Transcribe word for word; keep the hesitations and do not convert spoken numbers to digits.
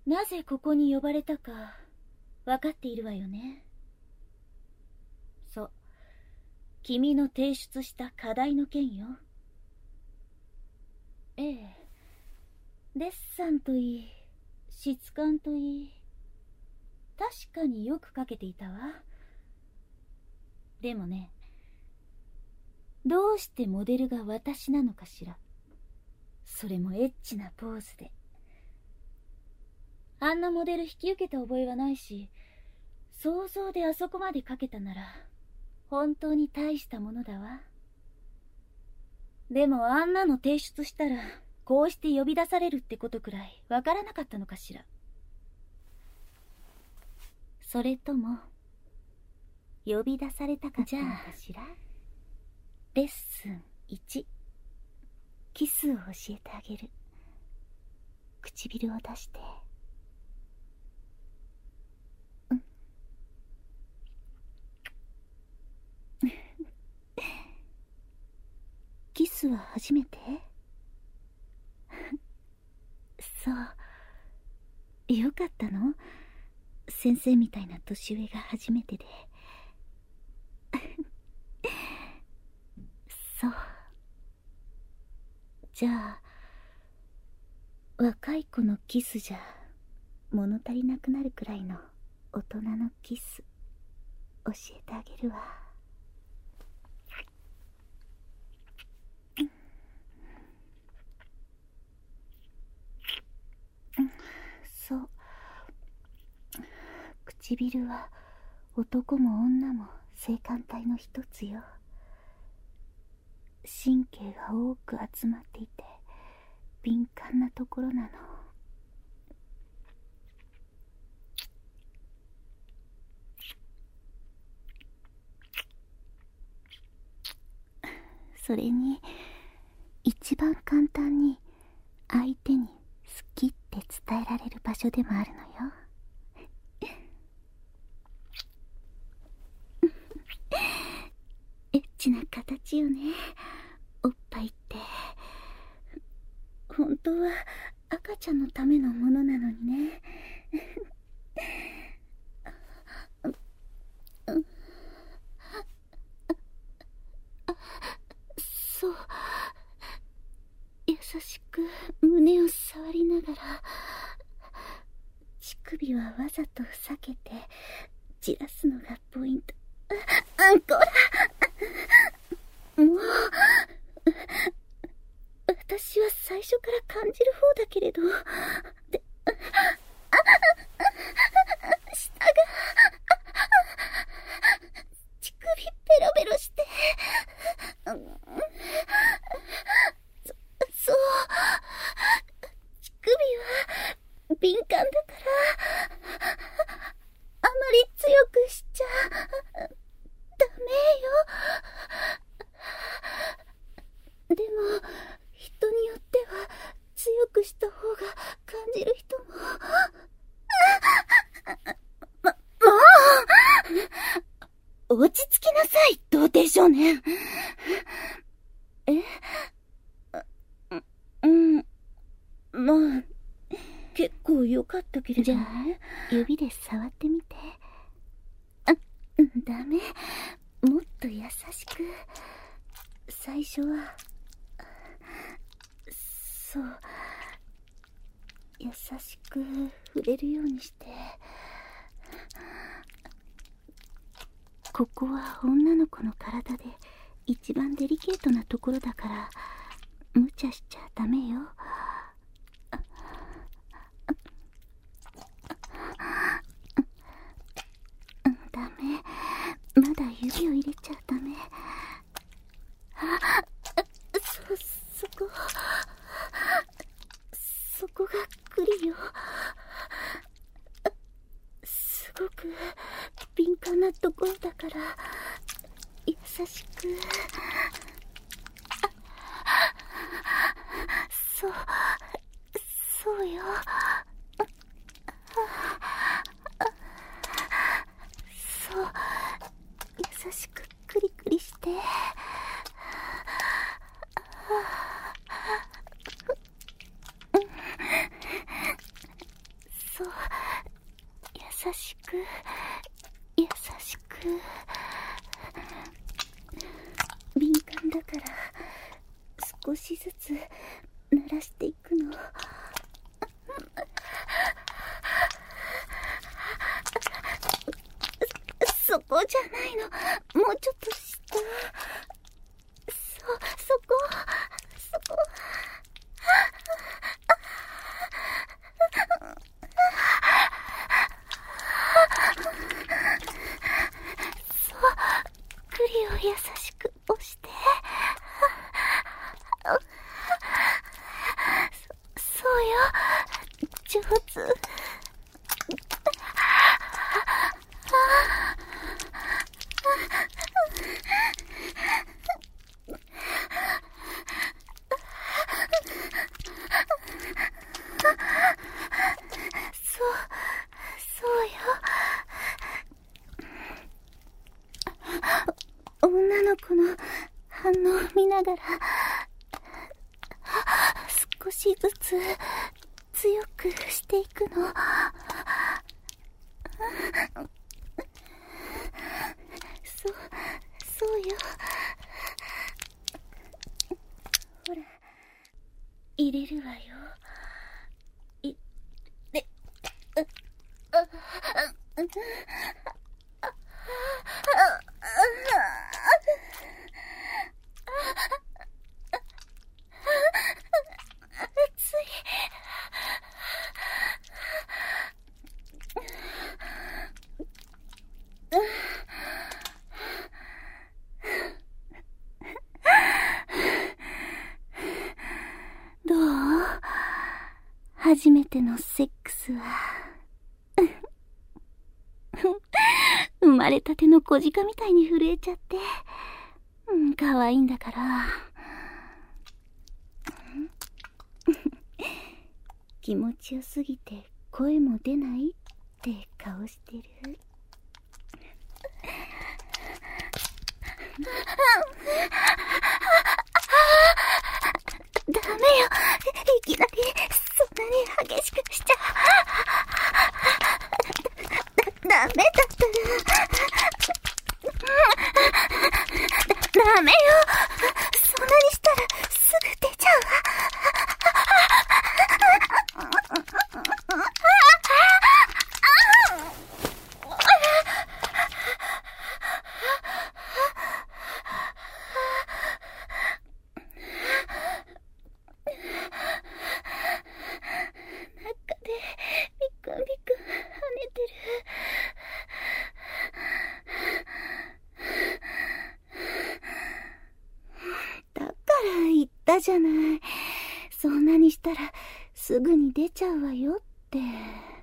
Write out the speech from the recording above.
なぜここに呼ばれたか分かっているわよね。そう、君の提出した課題の件よ。ええ、デッサンといい、質感といい、確かによく描けていたわ。でもね、どうしてモデルが私なのかしら。それもエッチなポーズで。あんなモデル引き受けた覚えはないし、想像であそこまで描けたなら本当に大したものだわ。でもあんなの提出したらこうして呼び出されるってことくらいわからなかったのかしら。それとも呼び出されたかったのかしら。レッスンいち、キスを教えてあげる。唇を出して。うんキスは初めて？そう。よかったの？先生みたいな年上が初めてで。そう。じゃあ、若い子のキスじゃ物足りなくなるくらいの大人のキス教えてあげるわ。そう。唇は男も女も性感帯の一つよ。神経が多く集まっていて敏感なところなの。それに一番簡単に相手に好きって伝えられる場所でもあるのよ。エッチな形よね、おっぱいって。本当は赤ちゃんのためのものなのにね。そう、優しく胸を触りながら、乳首はわざと避けてじらすのがポイント。あんこら、もう私は最初から感じる方だけれど、で、舌が乳首ペロペロして、そ、そう、乳首は敏感だからあまり強くしちゃダメよ。でも人によっては強くした方が感じる人も。ま、もう落ち着きなさい、童貞少年。え？うん、まあ結構良かったけれどね。じゃあ指で触ってみて。あ、ダメ。もっと優しく。最初はそう、優しく触れるようにして。ここは女の子の体で一番デリケートなところだから無茶しちゃダメよ。ダメ、まだ指を入れちゃダメ。あ、そ、そこそこがクリよ。すごく敏感なところだから優しく。そうそうよ。そう、優しくクリクリして。 そう、優しく優しく。敏感だから少しずつ鳴らしていくの。そこじゃないの、もうちょっと下。そ、そこ、そこ。そう、栗を優しく押して。そ、そうよ、上手。女の子の反応を見ながら少しずつ強くしていくの。そう、そうよ。ほら、入れるわよ。い、で、う、あ、あ、あ、どう？初めてのセックスは生まれたての小鹿みたいに震えちゃって、うん、可愛いんだから気持ちよすぎて声も出ないって顔してる。ダメよ、いきなりそんなに激しくしちゃだ、ダメだったらダメよ、そんなにしたらすぐ出ちゃうわ。言ったじゃない。そんなにしたらすぐに出ちゃうわよって。